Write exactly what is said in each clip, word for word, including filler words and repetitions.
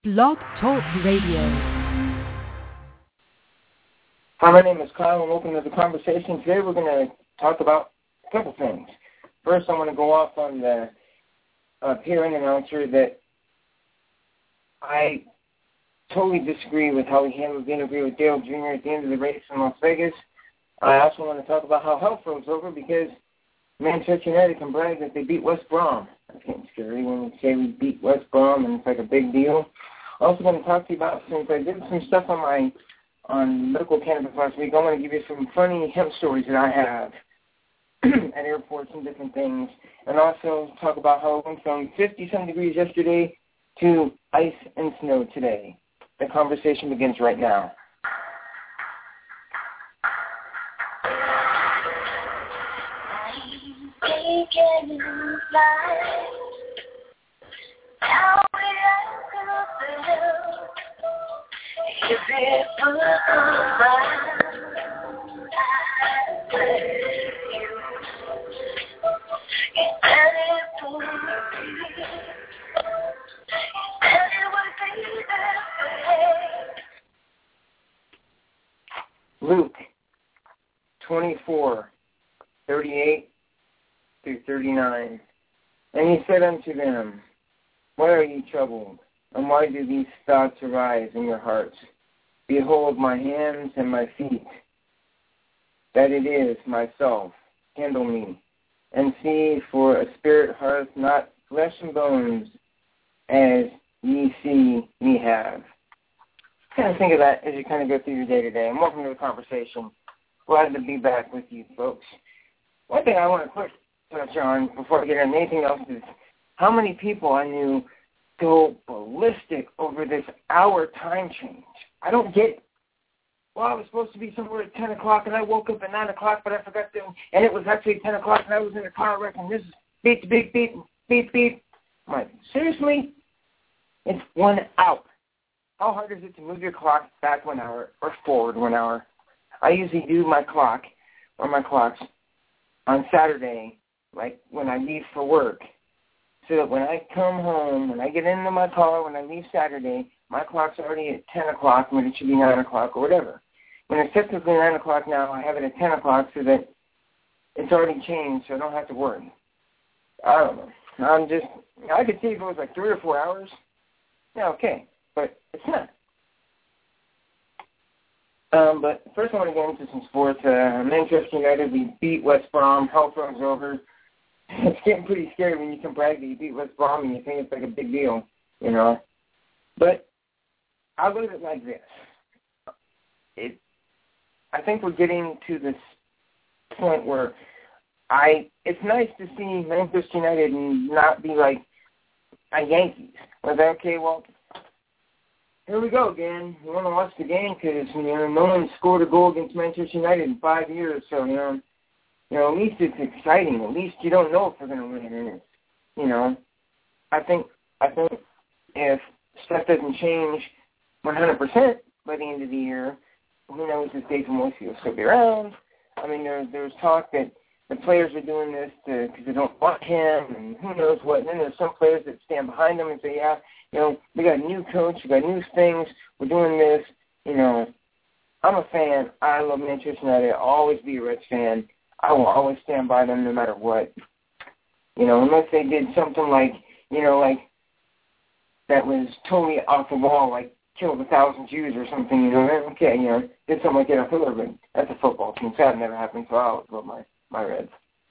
Blog Talk Radio. Hi, my name is Kyle, and welcome to the conversation. Today we're going to talk about a couple things. First, I want to go off on the uh, hearing announcer that I totally disagree with how he handled the interview with Dale Junior at the end of the race in Las Vegas. I also want to talk about how hell froze over because Manchester United can brag that they beat West Brom. That's getting scary when we say we beat West Brom and it's like a big deal. Also going to talk to you about, since I did some stuff on my on medical cannabis last week, I want to give you some funny hemp stories that I have at airports and different things, and also talk about how it went from fifty-some degrees yesterday to ice and snow today. The conversation begins right now. We can fly. How we have to feel if it was around. I say you, you said it would be, you said it would be that way. Luke twenty-four, thirty-eight through thirty-nine. And he said unto them, why are ye troubled? And why do these thoughts arise in your hearts? Behold my hands and my feet, that it is myself. Handle me, and see, for a spirit hath not flesh and bones, as ye see me have. Kind of think of that as you kind of go through your day-to-day. And welcome to the conversation. Glad to be back with you folks. One thing I want to quick touch on before I get into anything else is how many people I knew go ballistic over this hour time change. I don't get it. Well, I was supposed to be somewhere at ten o'clock, and I woke up at nine o'clock, but I forgot to, and it was actually ten o'clock, and I was in a car wreck, and this is beep, beep, beep, beep, beep. I'm like, seriously? It's one hour. How hard is it to move your clock back one hour or forward one hour? I usually do my clock or my clocks on Saturday, like when I leave for work, so that when I come home, when I get into my car, when I leave Saturday, my clock's already at ten o'clock when it should be nine o'clock or whatever. When it's technically nine o'clock now, I have it at ten o'clock so that it's already changed, so I don't have to worry. I don't know. I'm just, I could see if it was like three or four hours. Yeah, okay, but it's not. Um, but first I want to get into some sports. Uh, Manchester United, we beat West Brom. Hell froze over. It's getting pretty scary when you can brag that you beat West Brom and you think it's like a big deal, you know. But I'll look at it like this. It, I think we're getting to this point where I. It's nice to see Manchester United and not be like a Yankees. Where they're, okay, well, here we go again. You want to watch the game because, you know, no one scored a goal against Manchester United in five years, so, you know. You know, at least it's exciting. At least you don't know if we're going to win. And it's, you know, I think I think if stuff doesn't change one hundred percent by the end of the year, who knows if Dave Moisey will still be around. I mean, there, there's talk that the players are doing this because they don't want him, and who knows what. And then there's some players that stand behind them and say, yeah, you know, we got a new coach, we got new things, we're doing this. You know, I'm a fan. I love Manchester United. I'll always be a Reds fan. I will always stand by them no matter what. You know, unless they did something like, you know, like that was totally off the wall, like killed a thousand Jews or something, you know, okay, you know, did something like that on Hitler, but that's a football team. So that never happened, so I'll love my, my Reds.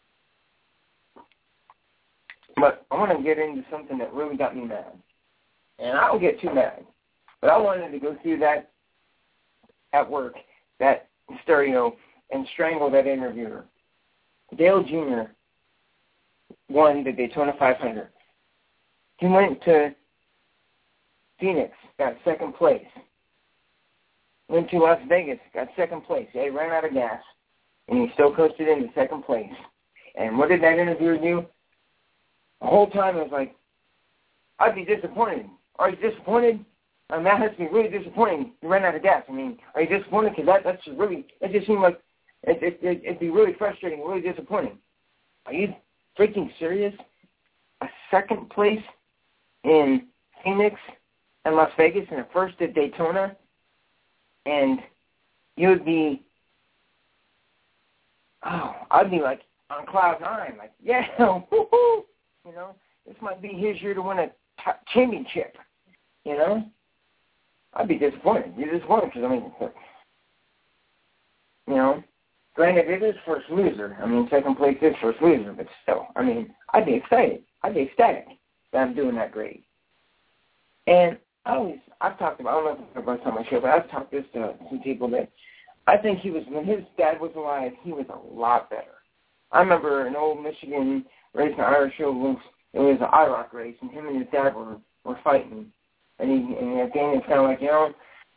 But I want to get into something that really got me mad. And I don't get too mad. But I wanted to go through that at work, that stereo, and strangle that interviewer. Dale Junior won the Daytona five hundred. He went to Phoenix, got second place. Went to Las Vegas, got second place. Yeah, he ran out of gas, and he still coasted into second place. And what did that interviewer do? The whole time it was like, I'd be disappointed. Are you disappointed? I mean, that has to be really disappointing. You ran out of gas. I mean, are you disappointed? Because that, that's just really, it just seemed like it, it, it, it'd be really frustrating, really disappointing. Are you freaking serious? A second place in Phoenix in Las Vegas and a first at Daytona, and you would be, oh, I'd be like on cloud nine, like, yeah, woo-hoo, you know, this might be his year to win a t- championship, you know. I'd be disappointed. You're disappointed because, I mean, you know, granted, it is first loser. I mean, second place is first loser, but still, I mean, I'd be excited. I'd be ecstatic that I'm doing that great. And I always, I've talked about, I don't know if it's on my show, but I've talked this to some people that I think he was, when his dad was alive, he was a lot better. I remember an old Michigan race in Irish show, it was an I R O C race, and him and his dad were, were fighting. And, he, and at the end, it's kind of like, you know,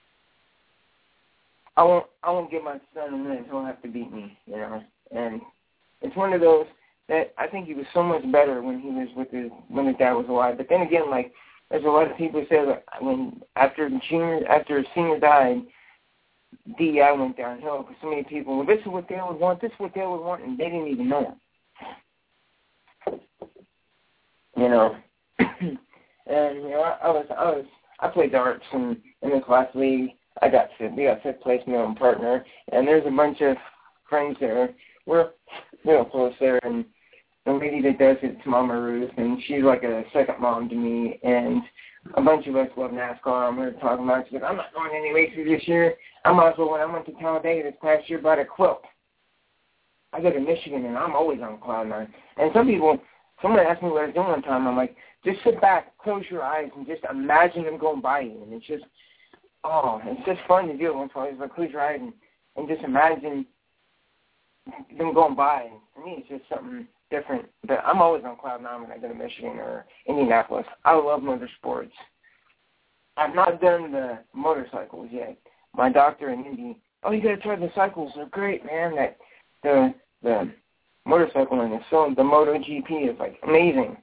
I won't, I won't give my son a win. He'll have to beat me, you know. And it's one of those that I think he was so much better when he was with his, when his dad was alive. But then again, like, there's a lot of people who say that when after the junior, after his senior died, D E I went downhill because so many people, well, this is what they would want, this is what they would want, and they didn't even know him. You know. And, you know, I, I was, I was, I played darts in, in this last league. I got fifth, we got fifth place, me and my partner, and there's a bunch of friends there. We're real close there, and the lady that does it's Mama Ruth, and she's like a second mom to me, and a bunch of us love NASCAR, and we were talking about it. She goes, I'm not going any races this year. I might as well, when I went to Talladega this past year, bought a quilt. I go to Michigan, and I'm always on cloud nine. And some people, someone asked me what I was doing one time, I'm like, just sit back, close your eyes, and just imagine them going by you. And it's just, oh, it's just fun to do it once in a while. It's like close your eyes and, and just imagine them going by. And for me, it's just something different. But I'm always on cloud nine when I go to Michigan or Indianapolis. I love motorsports. I've not done the motorcycles yet. My doctor in Indy, oh, you got to try the cycles. They're great, man. That the the motorcycle and the so the MotoGP is like amazing.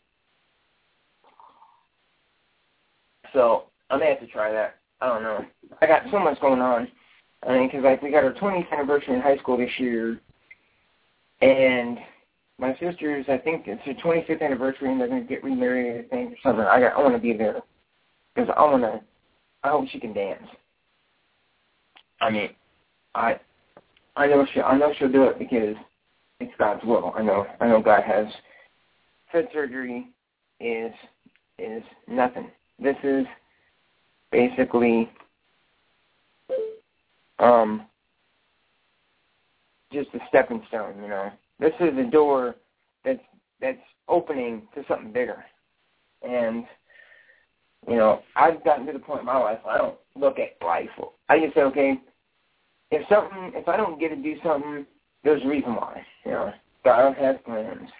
So I may have to try that. I don't know. I got so much going on. I mean, because like we got our twentieth anniversary in high school this year, and my sister's, I think it's her twenty-fifth anniversary, and they're going to get remarried, I think, or something. I got, I want to be there because I want to. I hope she can dance. I mean, I, I know she, I know she'll do it because it's God's will. I know, I know God has. Head surgery is is nothing. This is basically um, just a stepping stone, you know. This is a door that's that's opening to something bigger. And, you know, I've gotten to the point in my life I don't look at life. I just say, okay, if something, if I don't get to do something, there's a reason why, you know. God has plans.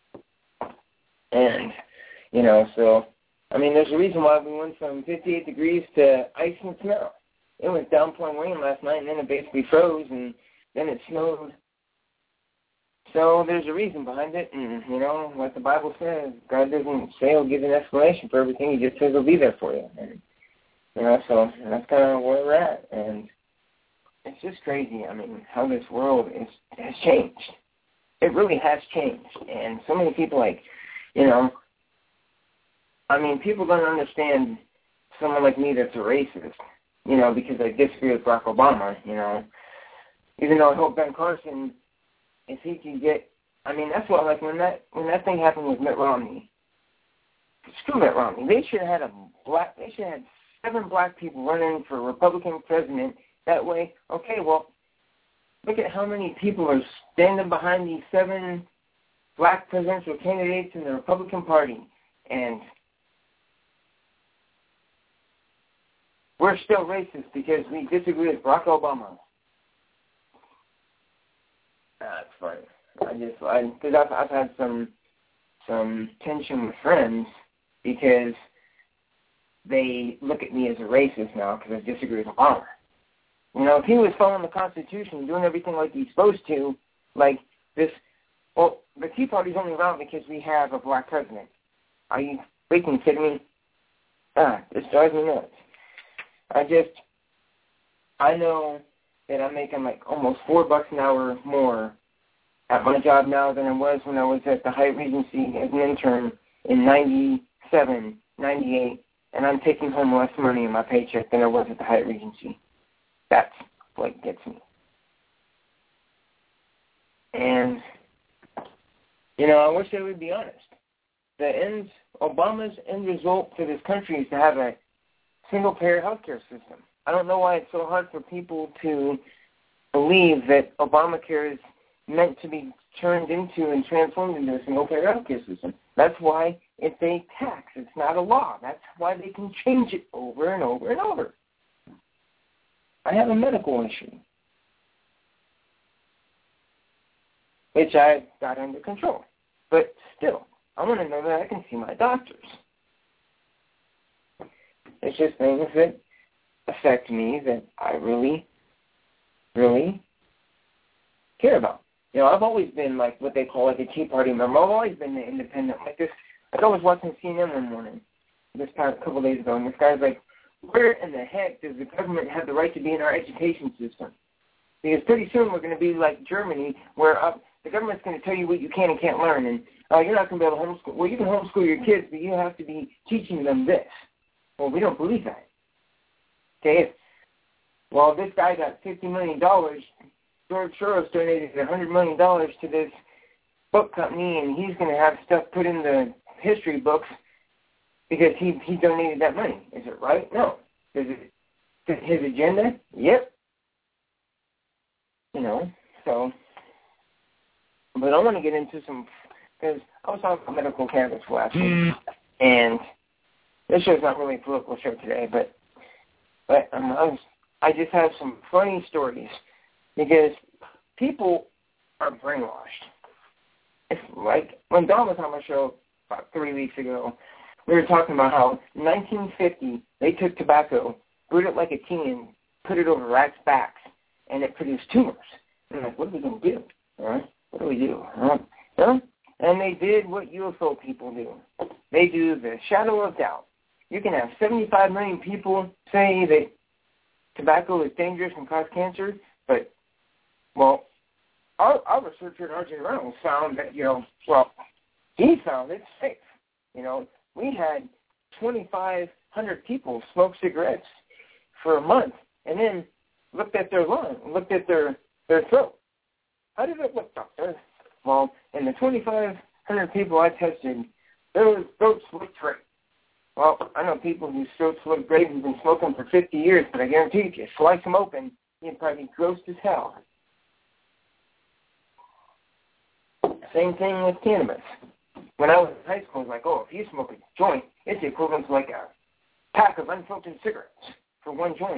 And, you know, so I mean, there's a reason why we went from fifty-eight degrees to ice and snow. It was downpouring rain last night, and then it basically froze, and then it snowed. So there's a reason behind it, and, you know, like the Bible says, God doesn't say he'll give an explanation for everything. He just says he'll be there for you. And, you know, so that's kind of where we're at. And it's just crazy, I mean, how this world is, has changed. It really has changed. And so many people, like, you know, I mean, people don't understand someone like me that's a racist, you know, because I disagree with Barack Obama, you know. Even though I hope Ben Carson, if he can get, I mean, that's what, like, when that when that thing happened with Mitt Romney, screw Mitt Romney. They should have had a black, they should have had seven black people running for Republican president. That way, okay, well, look at how many people are standing behind these seven black presidential candidates in the Republican Party, and we're still racist because we disagree with Barack Obama. That's funny. I just, I, because I've, I've had some, some tension with friends because they look at me as a racist now because I disagree with Obama. You know, if he was following the Constitution, doing everything like he's supposed to, like this, well, the Tea Party's only around because we have a black president. Are you freaking kidding me? Ah, this drives me nuts. I just, I know that I'm making like almost four bucks an hour more at my job now than I was when I was at the Hyatt Regency as an intern in ninety-seven, ninety-eight, and I'm taking home less money in my paycheck than I was at the Hyatt Regency. That's what gets me. And, you know, I wish they would be honest. The ends, Obama's end result for this country is to have a single-payer healthcare system. I don't know why it's so hard for people to believe that Obamacare is meant to be turned into and transformed into a single-payer healthcare system. That's why it's a tax. It's not a law. That's why they can change it over and over and over. I have a medical issue, which I got under control. But still, I want to know that I can see my doctors. It's just things that affect me that I really, really care about. You know, I've always been like what they call like a Tea Party member. I've always been the independent. Like this, like I was watching C N N one morning, this past couple of days ago, and this guy's like, where in the heck does the government have the right to be in our education system? Because pretty soon we're going to be like Germany, where uh, the government's going to tell you what you can and can't learn, and uh, you're not going to be able to homeschool. Well, you can homeschool your kids, but you have to be teaching them this. Well, we don't believe that. Okay, if, well, this guy got fifty million dollars. George Soros donated one hundred million dollars to this book company, and he's going to have stuff put in the history books because he, he donated that money. Is it right? No. Is it fit his agenda? Yep. You know, so, but I want to get into some, because I was talking about medical cannabis last week, and this show's not really a political show today, but but um, I, was, I just have some funny stories. Because people are brainwashed. It's like when Don was on my show about three weeks ago, we were talking about how in nineteen fifty they took tobacco, brewed it like a tea, and put it over rats' backs, and it produced tumors. And I'm like, what are we going to do? All right? What do we do? Huh? Huh? And they did what U F O people do. They do the shadow of doubt. You can have seventy-five million people say that tobacco is dangerous and cause cancer, but well, our, our researcher, R J Reynolds, found that, you know, well, he found it's safe. You know, we had twenty-five hundred people smoke cigarettes for a month and then looked at their lung, looked at their, their throat. How did it look, doctor? Well, in the twenty-five hundred people I tested, their throats looked great. Well, I know people whose throats look great who've been smoking for fifty years, but I guarantee you, slice them open, you'd probably be gross as hell. Same thing with cannabis. When I was in high school, it was like, oh, if you smoke a joint, it's equivalent to like a pack of unfiltered cigarettes for one joint.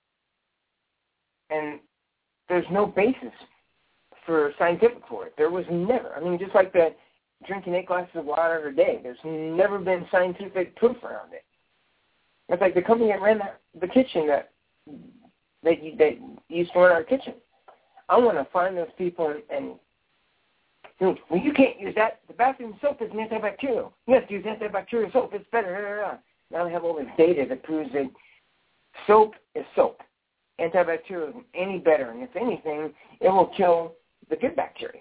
And there's no basis for scientific for it. There was never. I mean, just like the drinking eight glasses of water a day, there's never been scientific proof around it. It's like the company that ran that, the kitchen that that, that used to run our kitchen. I want to find those people and, and well, you can't use that. The bathroom soap is an antibacterial. You have to use antibacterial soap. It's better. Now they have all this data that proves that soap is soap. Antibacterial isn't any better. And if anything, it will kill the good bacteria.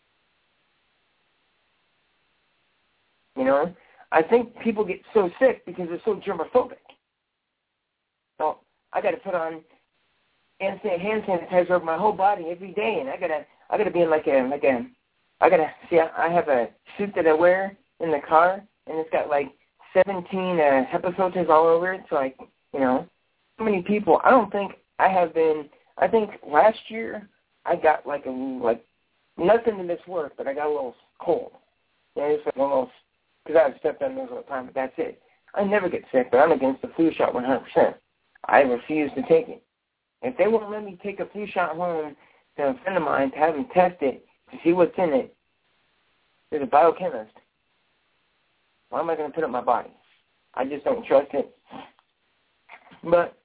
You know, I think people get so sick because they're so germophobic. So I got to put on hand sanitizer over my whole body every day, and I gotta, I gotta be in like a, like a. I gotta see. I have a suit that I wear in the car, and it's got like seventeen uh, HEPA filters all over it. So like, you know, so many people. I don't think I have been. I think last year I got like a like nothing in this work, but I got a little cold. You know, it's like a little because I've stepped on those all the time, but that's it. I never get sick, but I'm against the flu shot one hundred percent. I refuse to take it. If they won't let me take a flu shot home to a friend of mine to have him test it to see what's in it, there's a biochemist. Why am I going to put it in my body? I just don't trust it. But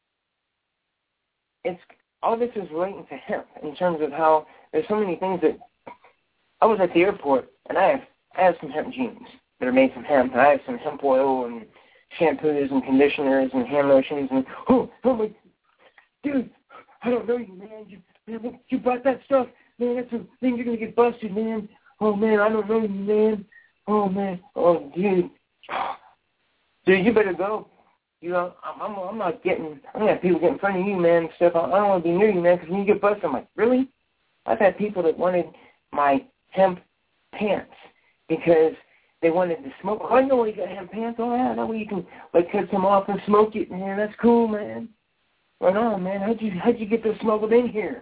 it's all this is relating to hemp in terms of how there's so many things that I was at the airport and I have I have some hemp jeans that are made from hemp, and I have some hemp oil and shampoos and conditioners and hand lotions and oh oh my dude, I don't know you, man. You man, you bought that stuff. Man, that's a thing. You're going to get busted, man. Oh, man, I don't know you, man. Oh, man. Oh, dude. Dude, you better go. You know, I'm, I'm, I'm not getting, I'm going to have people get in front of you, man, and stuff. I, I don't want to be near you, man, because when you get busted, I'm like, really? I've had people that wanted my hemp pants because they wanted to smoke. Oh, I know where you got hemp pants. Oh, yeah, I know where you can, like, cut some off and smoke it, man. That's cool, man. Right on, man. How'd you, how'd you get this smuggled in here?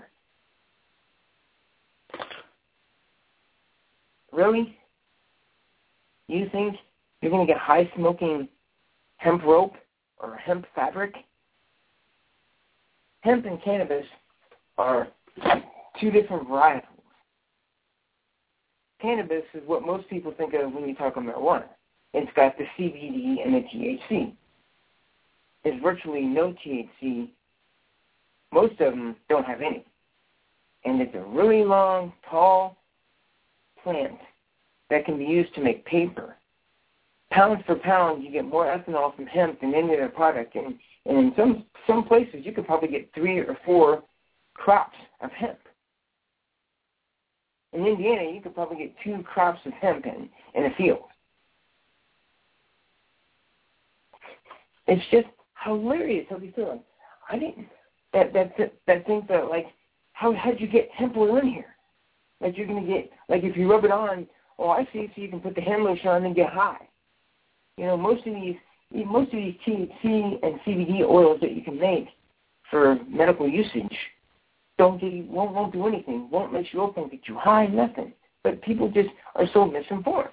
Really? You think you're going to get high smoking hemp rope or hemp fabric? Hemp and cannabis are two different varietals. Cannabis is what most people think of when you talk about marijuana. It's got the C B D and the T H C. There's virtually no T H C. Most of them don't have any. And it's a really long, tall plant that can be used to make paper. Pound for pound, you get more ethanol from hemp than any other product. And, and in some, some places, you could probably get three or four crops of hemp. In Indiana, you could probably get two crops of hemp in, in a field. It's just hilarious how they feel like, I didn't, that, that, that, that thing that, like, how, how'd you get hemp oil in here? Like, you're going to get, like, if you rub it on, oh, I see, so you can put the hand lotion on and get high. You know, most of these, most of these T H C and C B D oils that you can make for medical usage don't get you, won't, won't do anything, won't make you open, get you high, nothing. But people just are so misinformed.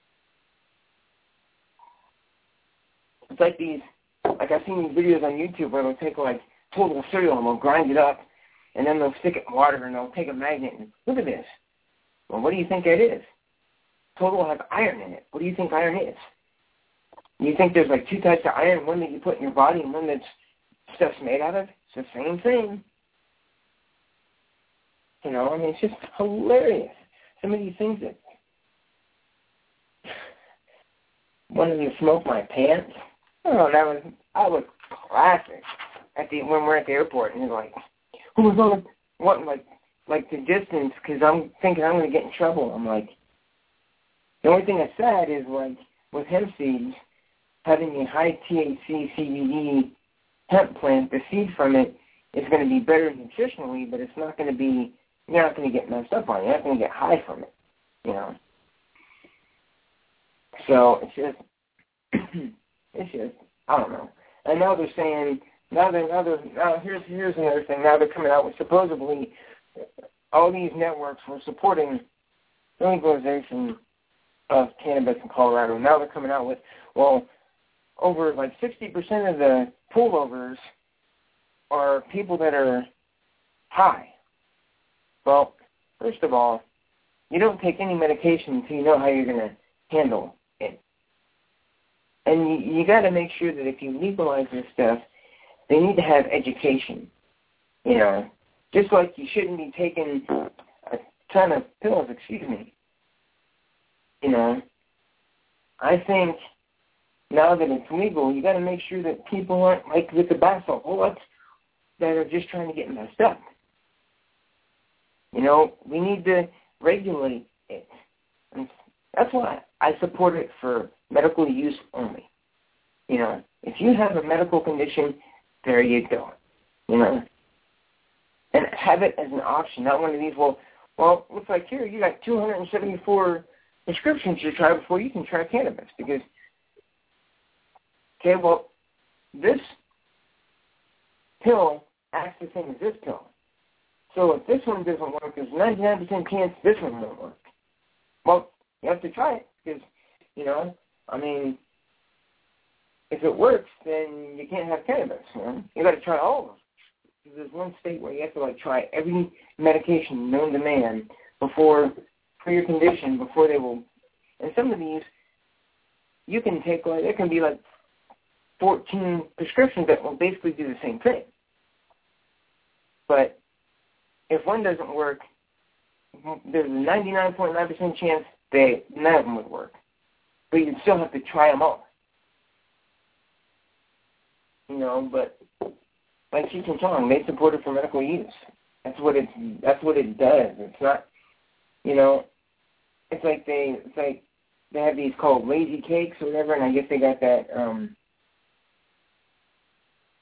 It's like these, like I've seen these videos on YouTube where they'll take like Total cereal and they'll grind it up and then they'll stick it in water and they'll take a magnet and look at this. Well, what do you think that is? Total will have iron in it. What do you think iron is? You think there's like two types of iron, one that you put in your body and one that's stuff's made out of? It's the same thing. You know, I mean, it's just hilarious. Some of these things that wanted to smoke my pants. Oh, that was, I was classic. At the when we're at the airport, and he's like, "Oh my God, what?" Like, like the distance, because I'm thinking I'm going to get in trouble. I'm like, the only thing I said is like with hemp seeds, having a high T H C C B D hemp plant, the seed from it is going to be better nutritionally, but it's not going to be. You're not going to get messed up on it. You're not going to get high from it, you know. So it's just, it's just, I don't know. And now they're saying, now they're, now they're, now here's here's another thing. Now they're coming out with supposedly all these networks were supporting legalization of cannabis in Colorado. Now they're coming out with, well, over like sixty percent of the pullovers are people that are high. Well, first of all, you don't take any medication until you know how you're going to handle it. And you, you got to make sure that if you legalize this stuff, they need to have education. You know, just like you shouldn't be taking a ton of pills, excuse me. You know, I think now that it's legal, you got to make sure that people aren't like with the bath salts that are just trying to get messed up. You know, we need to regulate it. And that's why I support it for medical use only. You know, if you have a medical condition, there you go. You know, and have it as an option, not one of these, well, well, looks like here you got two hundred seventy-four prescriptions to try before you can try cannabis. Because, okay, well, this pill acts the same as this pill. So if this one doesn't work, there's ninety-nine percent chance this one won't work. Well, you have to try it because, you know, I mean, if it works, then you can't have cannabis. You know? You got to try all of them. There's one state where you have to like try every medication known to man before for your condition before they will. And some of these, you can take like there can be like fourteen prescriptions that will basically do the same thing. But if one doesn't work, there's a ninety-nine point nine percent chance that none of them would work. But you'd still have to try them all. You know, but like Cheech and Chong, they support it for medical use. That's what it. That's what it does. It's not, you know, it's like they, it's like they have these called lazy cakes or whatever, and I guess they got that um,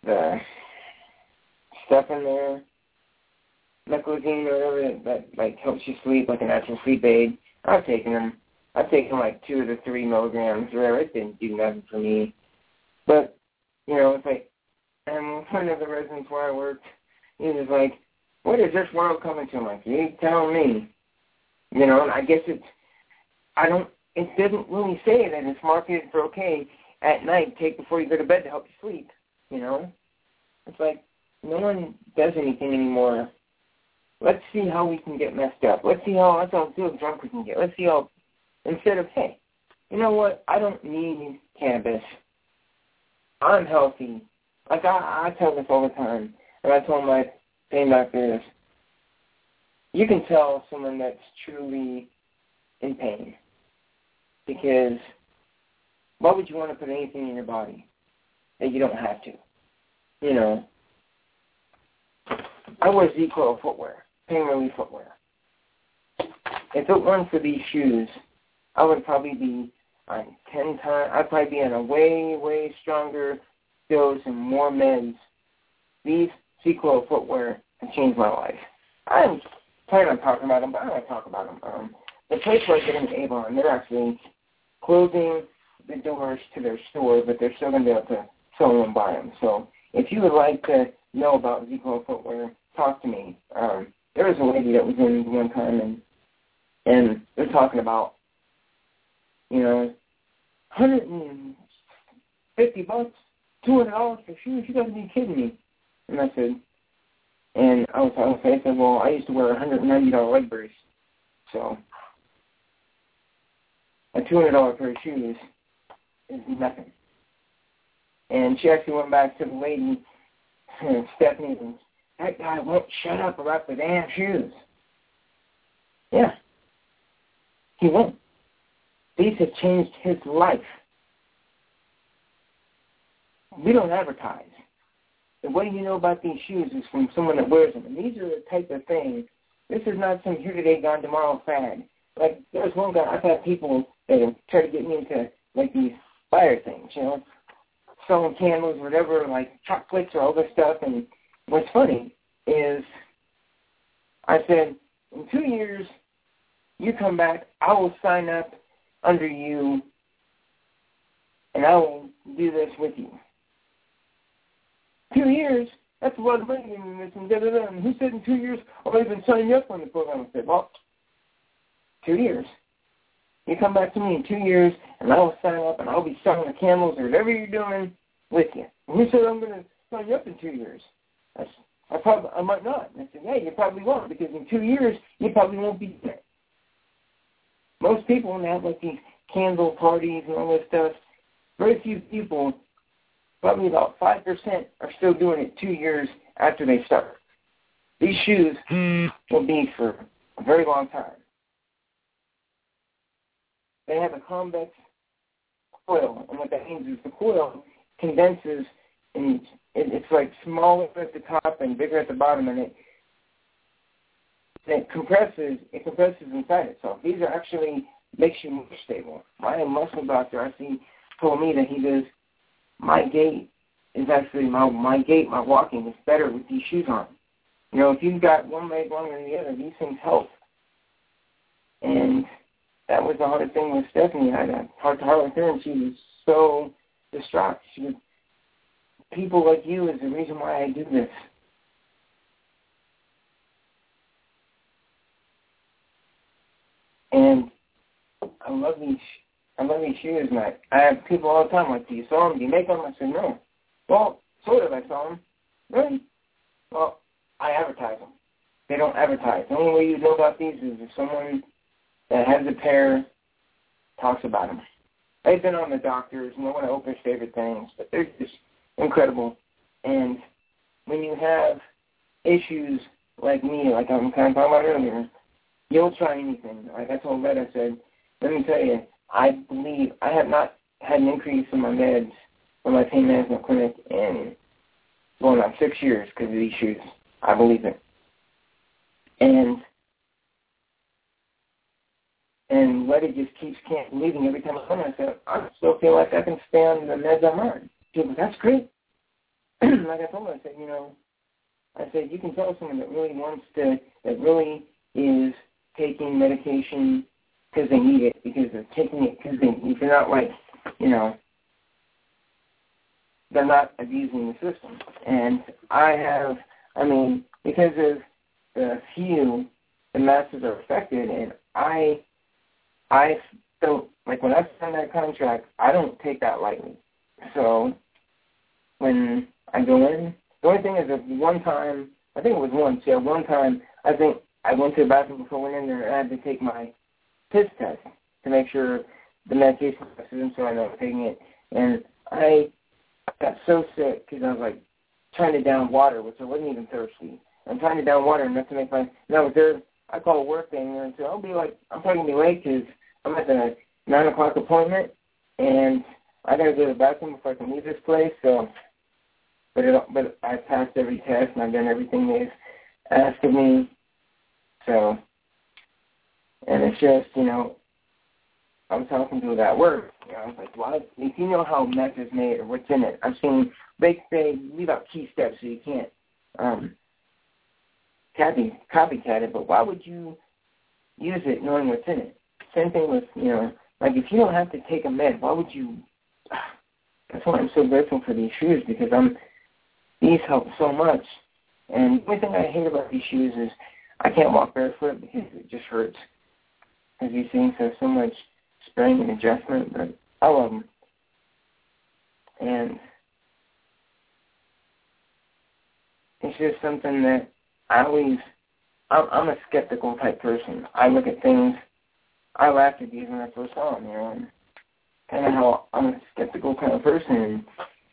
the stuff in there, meclizine or whatever that, that like helps you sleep, like a natural sleep aid. I've taken them. I've taken like two to three milligrams or whatever. It didn't do nothing for me. But, you know, it's like, and one of the residents where I worked, he was like, what is this world coming to? I'm like, you tell me. You know, and I guess it's, I don't, it doesn't really say that it's marketed for, okay, at night, take before you go to bed to help you sleep, you know? It's like, no one does anything anymore. Let's see how we can get messed up. Let's see how, let's how feel drunk we can get. Let's see how, instead of, hey, you know what, I don't need cannabis. I'm healthy. Like, I, I tell this all the time, and I told my pain doctor this. You can tell someone that's truly in pain, because why would you want to put anything in your body that you don't have to? You know, I wear Z-Coil footwear, pain relief footwear. If it weren't for these shoes, I would probably be on ten times, I'd probably be on a way, way stronger dose and more meds. These Z-Coil footwear have changed my life. I'm planning on talking about them, but I don't want to talk about them. Um, the place where I get them is Avon. They're actually closing the doors to their store, but they're still going to be able to sell them and buy them. So if you would like to know about Z-Coil footwear, talk to me. Um, there was a lady that was in one time, and and they're talking about, you know, one hundred fifty bucks, two hundred dollars for shoes. You got to be kidding me. And I said, and I was talking to her, I said, well, I used to wear a one hundred ninety dollars leg brace. So a two hundred dollars pair of shoes is nothing. And she actually went back to the lady, Stephanie, and that guy won't shut up about the damn shoes. Yeah. He won't. These have changed his life. We don't advertise. And what do you know about these shoes is from someone that wears them. And these are the type of thing. This is not some here today, gone tomorrow fad. Like, there's one guy, I've had people that have tried to get me into, like, these fire things, you know, selling candles, whatever, like chocolates or all this stuff. And what's funny is I said, in two years, you come back, I will sign up under you, and I will do this with you. Two years, that's a lot of money in this, and da-da-da. And who said in two years, oh, I've been signing up on the program? I said, well, two years. You come back to me in two years, and I will sign up, and I'll be selling the candles or whatever you're doing with you. And who said I'm going to sign you up in two years? I, I, probably, I might not. And I said, yeah, you probably won't, because in two years, you probably won't be there. Most people, when they have like these candle parties and all this stuff, very few people, probably about five percent, are still doing it two years after they start. These shoes will be for a very long time. They have a convex coil, and what that means is the coil condenses, and it's like smaller at the top and bigger at the bottom, and it it compresses, it compresses inside itself. These are actually, makes you more stable. My muscle doctor actually told me that he goes, my gait is actually, my, my gait, my walking is better with these shoes on. You know, if you've got one leg longer than the other, these things help. And that was the hardest thing with Stephanie. I had a heart-to-heart with her, and she was so distraught. She was, people like you is the reason why I do this. And I love these. I love these shoes, and I, I have people all the time like, do you sell them? Do you make them? I said, no. Well, sort of, I sell them. Really? Well, I advertise them. They don't advertise. The only way you know about these is if someone that has a pair talks about them. They've been on the doctors, and they're one of Oprah's favorite things, but they're just incredible. And when you have issues like me, like I'm kind of talking about earlier, you'll try anything. Like I told Red, I said, let me tell you, I believe I have not had an increase in my meds for my pain management clinic in going on six years because of these shoes. I believe it. And and Letty just keeps can't believing every time I come. I said, I still feel like I can stay on the meds I'm on. She goes, that's great. like I told him, I said, you know, I said, you can tell someone that really wants to, that really is taking medication because they need it, because they're taking it because they, if they're not like, you know, they're not abusing the system. And I have, I mean, because of the few, the masses are affected, and I, I don't, like when I sign that contract, I don't take that lightly. So when I go in, the only thing is that one time, I think it was once, yeah, one time, I think I went to the bathroom before I went in there and I had to take my piss test to make sure the medication was in, so I know I'm taking it. And I got so sick because I was like trying to down water, which I wasn't even thirsty. I'm trying to down water enough to make my, and I was there, I called work thing and said, I'll be like, I'm probably going to be late because I'm at the nine o'clock appointment and I got to go to the bathroom before I can leave this place, so. But it, but I passed every test and I've done everything they've asked of me. So, and it's just, you know, I was talking to that work. You know, I was like, well, if you know how meth is made or what's in it, I've seen they they leave out key steps so you can't um, copy copycat it. But why would you use it knowing what's in it? Same thing with, you know, like if you don't have to take a med, why would you? That's why I'm so grateful for these shoes, because I'm. These help so much. And the only thing I hate about these shoes is I can't walk barefoot because it just hurts. Because these things have so much spring and adjustment, but I love them. And it's just something that I always, I'm, I'm a skeptical type person. I look at things, I laughed at these when I first saw them, you know, and kind of how I'm a skeptical kind of person. And,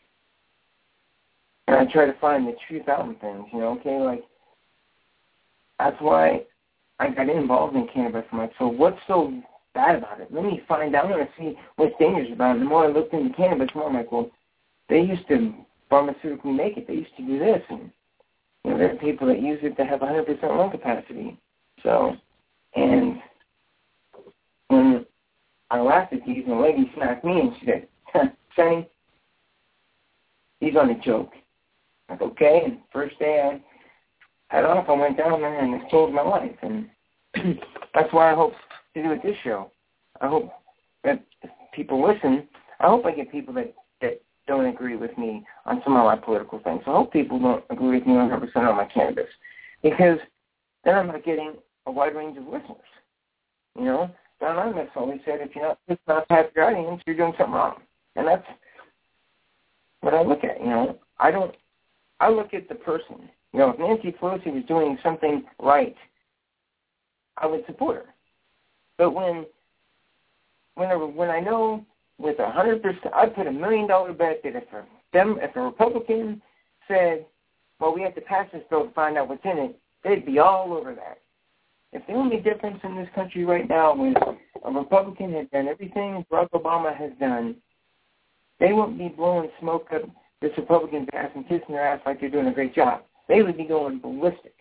And I try to find the truth out in things, you know, okay? Like, that's why I got involved in cannabis. I'm like, so what's so bad about it? Let me find out. I want to see what's dangerous about it. And the more I looked into cannabis, the more I'm like, well, they used to pharmaceutically make it. They used to do this. And, you know, there are people that use it to have one hundred percent lung capacity. So, and when I laughed at these, and the lady smacked me, and she said, Sonny, he's on a joke. Like, okay, and first day I had off, I went down there and it changed my life. And that's why I hope to do with this show. I hope that if people listen, I hope I get people that, that don't agree with me on some of my political things. I hope people don't agree with me one hundred percent on my cannabis, because then I'm not getting a wide range of listeners. You know, Don Imus always said, if you're not listening to past your audience, you're doing something wrong. And that's what I look at, you know. I don't, I look at the person. You know, if Nancy Pelosi was doing something right, I would support her. But when, when, when I know with a hundred percent, I'd put a million dollar bet that if a, them, if a Republican said, well, we have to pass this bill to find out what's in it, they'd be all over that. If the only difference in this country right now was a Republican had done everything Barack Obama has done, they wouldn't be blowing smoke up this Republican's ass and kissing their ass like they're doing a great job. They would be going ballistic.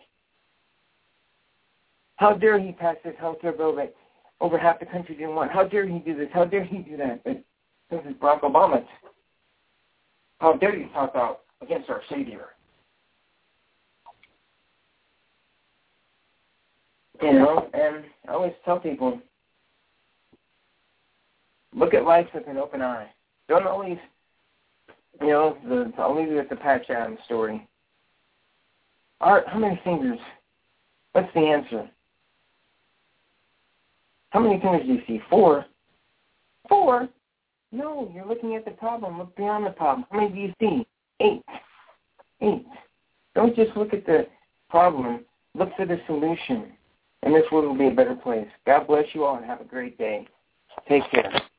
How dare he pass this health care bill that over half the country didn't want? How dare he do this? How dare he do that? But this is Barack Obama. How dare you talk out against our Savior? You know, and I always tell people, look at life with an open eye. Don't always, you know, the, I'll leave you with the Patch Adams story. Art, how many fingers? What's the answer? How many fingers do you see? Four? Four? No, you're looking at the problem. Look beyond the problem. How many do you see? Eight. Eight. Don't just look at the problem. Look for the solution. And this world will be a better place. God bless you all and have a great day. Take care.